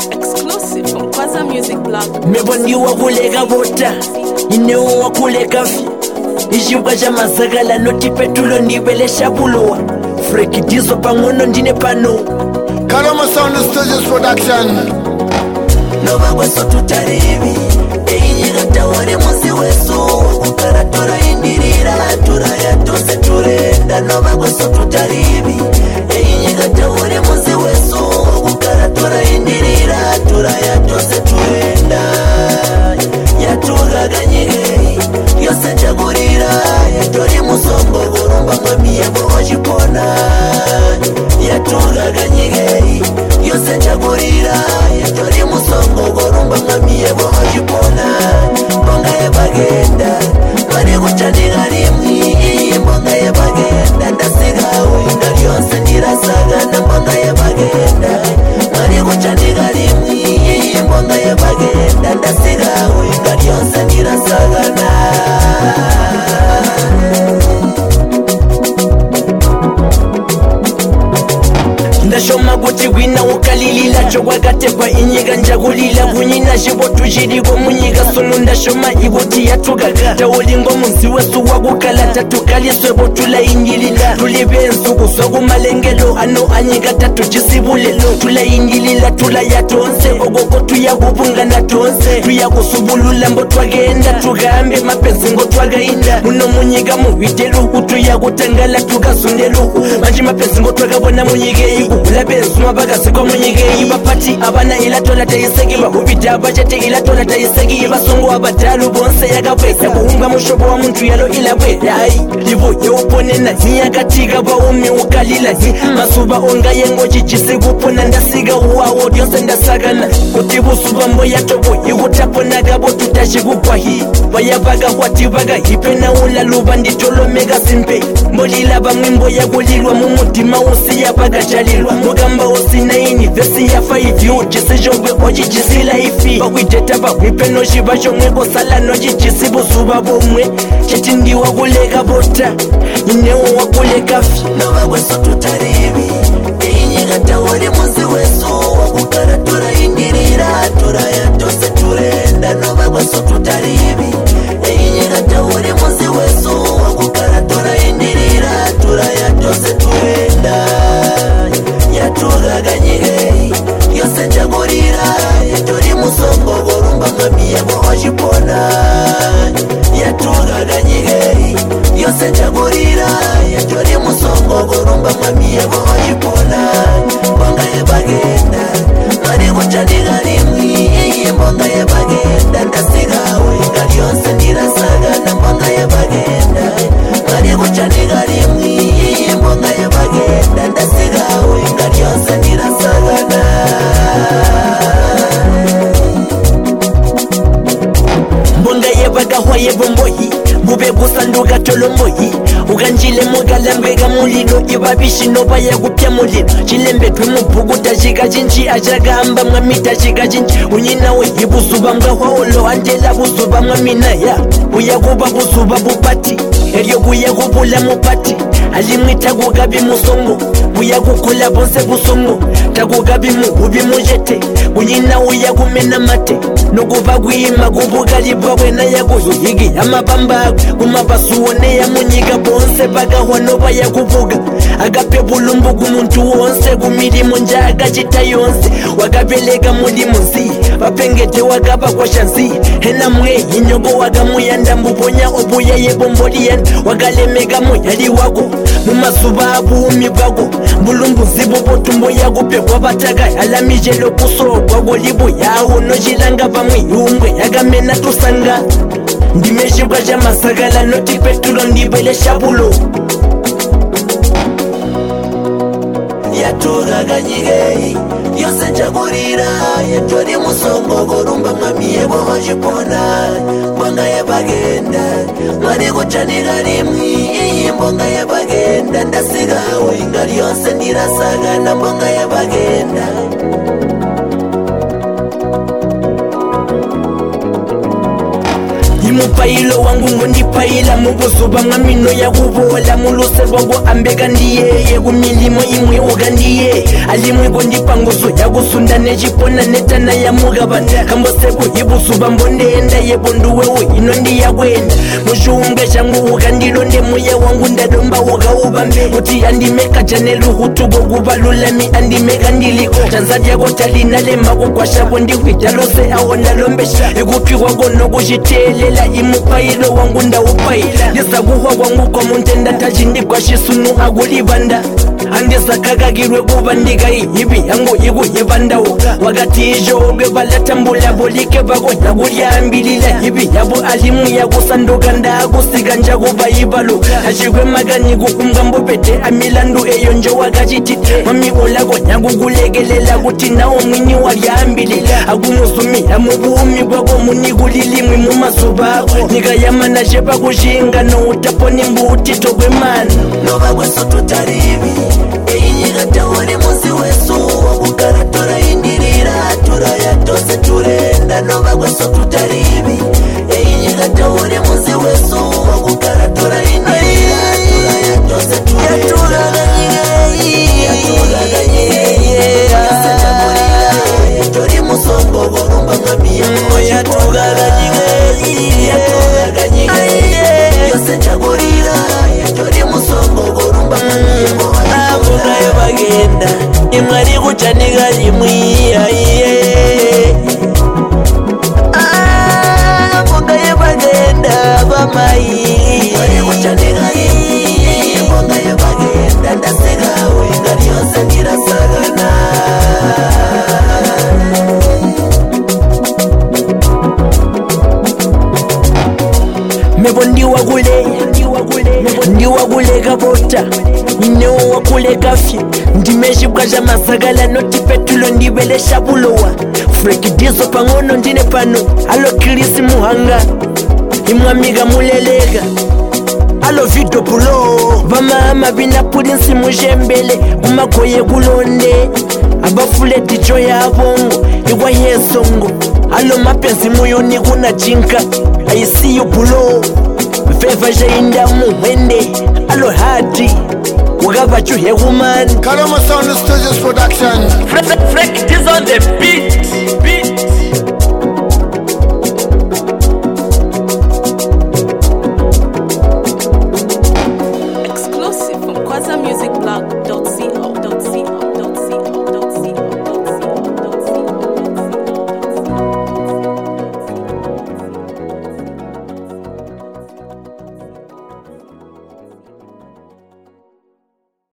Exclusive from Kwaza Music Blog. Mebondi wakuleka bota Ineo wakuleka fi Ijiwa jama zagala noti petulo niwele shabuloa Freki dizo pangono ndine pano Kalama Sound Studios Production. Nova weso tutaribi Einyiga tawari muzi weso Wakukara tura indirira Tura ya tose turenda Nova weso tutaribi Einyiga tawari muzi weso Wakukara tura indirira Tura ya tose turenda Yatuga ganyige Yose chagurira Yatori musongo Gurumba mwami yabo wajipona Yatuga ganyige Yose chagurira Yatori musongo Gurumba mwami yabo wajipona Mbonga ya bagenda Mari kuchandika rimwi Mbonga ya bagenda Ndasigawe Ngali yonse ndirasaga Na mbonga ya bagenda Mari kuchandika rimwi Mbonga ya bagenda Ndasigawe Ngali yonse ndirasaga na Ndashoma kuti wina ukalilila chokwagatebwa inyiga njagulila kunyina chibotu chiligo munyiga sunu ndashoma ibuti yatugaga taulingo munzi wesu wakukala tatukaliswe botula ingilila tuli bensu kuswa kumalengelo ano anyiga tatu chisibulelo tula ingilila tula yatonse ogoko tuyakubungana tonse tuyakusubulula mbo twagenda tugambe mapenzi ngo twagainda muno munyiga muhiteluhu tuyakutangala tukasundeluhu manji mapenzi ngo twagabona munyigeyi Labensu mabagasikwa munyigeyi bapati abana ilatola tayisegi bahubita abajete ilatola tayisegi basungu abadalu bonse yakabweza kuhunga mushobo wa muntu yalo ilabwe ai libo yeuponena nyakatiga baumi ukalila masuba ongaye ngochi chisigupona ndasiga uwawo dyonse ndasagana kutibusuba mboya tobo ikutapona gabo tutashigupwa hi bayabaga watibaga hipena ulaluba nditolomega simpe mbolila bamwimbo yakulilwa mumutima usiyabaga chalilwa mugamba usinaini vesi ya 5 chisijogwe ochi chisila ifi bakwiteta bakwipe noshiba chomweko sala nochi chisibusuba bomwe chitindi wakuleka bota inewo wakuleka fi nova weso tutaribi inyiga tawari muzi weso wakukara tura indirira tura ya tose turenda nova weso tutaribi inyiga tawari muzi weso wakukara tura indirira tura ya tose turenda Yatuga ganyige Yose chagurira Yatori musongo Gurumba mwami yabo wajipona Yatuga ganyige Yose chagurira Yatori musongo Gurumba mwami yabo wajipona Mbonga ya bagenda Mari kuchandika rimwi Mbonga ya bagenda Ndasigawe Ngali yonse ndirasaga Na mbonga ya bagenda Mari kuchandika rimwi Mbonga ya bagenda Ndasigawe Ngali yonse ndirasaga na Mbonga yebagaho yebomboyi Bube gusanduka tolomboyi Uganjile mugalambega mulino Ibabishi noba yagupya mulino Chilembetwe mupuguta chiga chinchi Achagamba mwamita chiga chinchi Unyinawe ibusuba mgaholo Andela busuba mwamina ya Uyaguba busuba bupati Elyo kuyagubula mupati Alimwita kugabi musongo Uyagukula bonse busongo Takugabi muhubi mujete Unyina uyagumena mate Nokuba kuyima kubugali bwawe na yakuzuhigi Amabamba kumabasuone ya munyiga bonse Bagahwa noba yakubuga Agape bulumbu kumuntu wonse Kumilimu njaga chita yonse Wagabelega mulimu nzi Bapengete wagaba kwa shansi Hena mwe inyogo wagamuyanda Mbubonya obuya yebomboliyan Wagalemega moyali wago Mumasuba abuumi bwago Bulumbu zibu botumbo yagupe Wabataga alamijelo kuso Wago libu yawo nojilanga bamwe Yumbwe yagamena tusanga Ndimeshibwa jamasagala Noti petulo ndibele shabulo Yatuga ganyige Yose chagurira Yatori musongo Gurumba mwami yebo wajipona Mbonga ya bagenda Mari kuchandika rimwi Mbonga ya bagenda Ndasigawe Ngali yonse ndirasaga Na mbonga ya bagenda mufailo wangu ngondipaila mubuzuba mwamino yakubola muluse rwago ambeka ndiyeye kumilimo imwe ukandiye alimwe kondipanguzo yakusunda nechipona netana yamugabata kamboseku ibuzuba mbondenda yebonduwewe ino ndiyakwenda mushunga changu ukandilonde muya wangu ndadomba ukaubambe kuti andimeka janeluhutuko kubalulami andimeka ndiliko tanzadyako talinalembako kwashako ndikwidalose awo ndalombesha ikupikwa kono kuchitelela imupailo wangu ndawupaila ndisakuhwa kwangu komuntenda tachindikwashisunu akulibanda andisakakakirwe kuba ndikayihibi yangu ikuyibandawo wakati ijogwe balatambula bolike bako nakulyambilila hibi yabo alimu yakusanduka ndakusika njakuba ibalo achikwe makaniku kumkambopete amilandu eyo njo wakachitite mami olako nakukulekelela kuti nawo mwini walyambilila akumuzumila mubuumi bwako munikulilimwi mumazuba ako nikayamana chepakushinga noutaponi mbutito kwemana nova kweso tutaribi einyika tauri muzi wesu wakugara toraindirira turaya tose turenda nova kweso tutaribi einyika tauri muzi wesu wakugara toraindirira turaya tose turenda tori musongo vorumba ngamiya yose chagurira tori musongo vorumba ngamiya avukayo bagenda imwari kuchanika imwiya avukayo bagenda bamayi imwari kuchanika avukayo bagenda ndasekawe ngari yose ndirasagana mebo ndiwakule kabota inewo wakule kafye ndimeshibwaja masagala noti petulo ndibele shabulowa frekidizo pangono ndine pano alo kilisi muhanga imwamiga mulelega alo video pulo vamama binapulinsi mujembele kumagoye kulonde abafule dijo ya bongo ikwa yesongo alo mapenzi muyuni kuna jinka I see you pulo Feva jainda muwende alo hati wakabachu hekuman Kalama Sound Studios Production. Freak is on the beat.